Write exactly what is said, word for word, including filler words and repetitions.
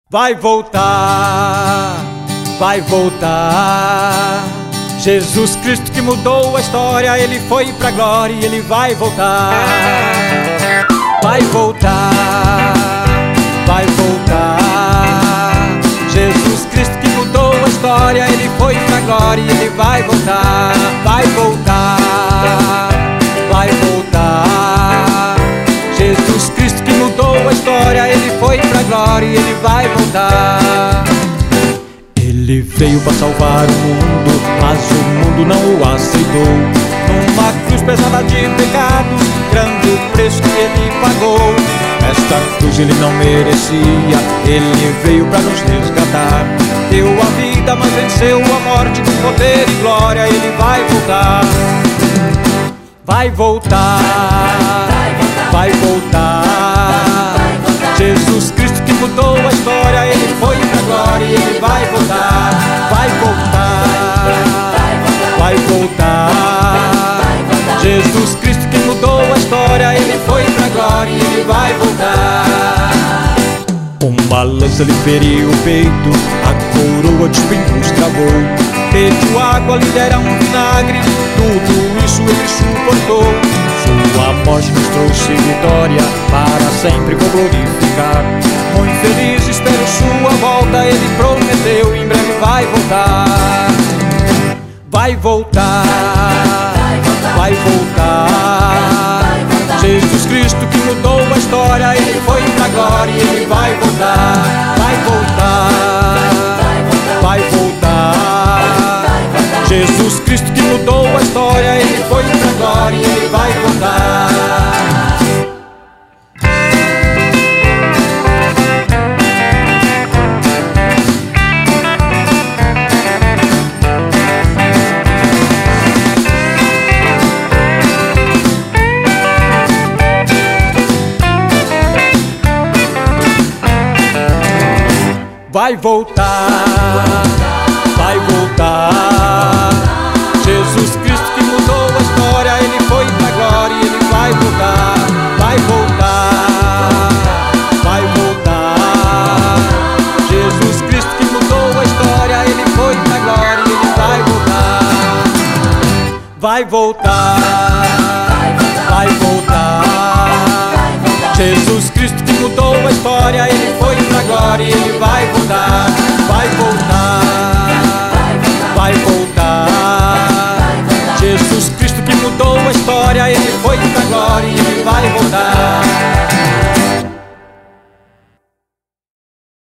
Vai voltar, vai voltar. Jesus Cristo que mudou a história, Ele foi pra glória e Ele vai voltar. Vai voltar, vai voltar. Jesus Cristo que mudou a história, Ele foi pra glória e Ele vai voltar. Vai voltar, vai voltar. Jesus Cristo que mudou a história, Ele foi pra glória e Ele vai voltar. Ele veio para salvar o mundo, mas o mundo não o aceitou. Numa cruz pesada de pecados, grande o preço que Ele pagou. Esta cruz Ele não merecia, Ele veio para nos resgatar. Deu a vida, mas venceu a morte com poder e glória. Ele vai voltar, vai voltar, vai voltar. Jesus Cristo que mudou a história, Ele foi pra glória e Ele vai voltar. Vai voltar, vai voltar. Jesus Cristo que mudou a história, Ele foi pra glória e Ele vai voltar. Uma lança lhe feriu o peito, a coroa de espinhos travou. Pediu água, lhe deram um vinagre, tudo isso Ele suportou. Sua morte nos trouxe vitória, para sempre vou glorificar. Muito feliz espero sua volta, Ele prometeu, em breve vai voltar. Vai voltar, vai voltar. Jesus Cristo que mudou a história, Ele foi pra glória e Ele vai voltar. Vai voltar, vai voltar. Jesus Cristo que mudou a história, Ele foi pra glória e Ele vai voltar. Vai voltar, vai voltar. Jesus Cristo que mudou a história, Ele foi pra glória e Ele vai voltar. Vai voltar, vai voltar. Jesus Cristo que mudou a história, Ele foi pra glória e Ele vai voltar. Vai voltar, vai voltar. Jesus Cristo que mudou a história, Ele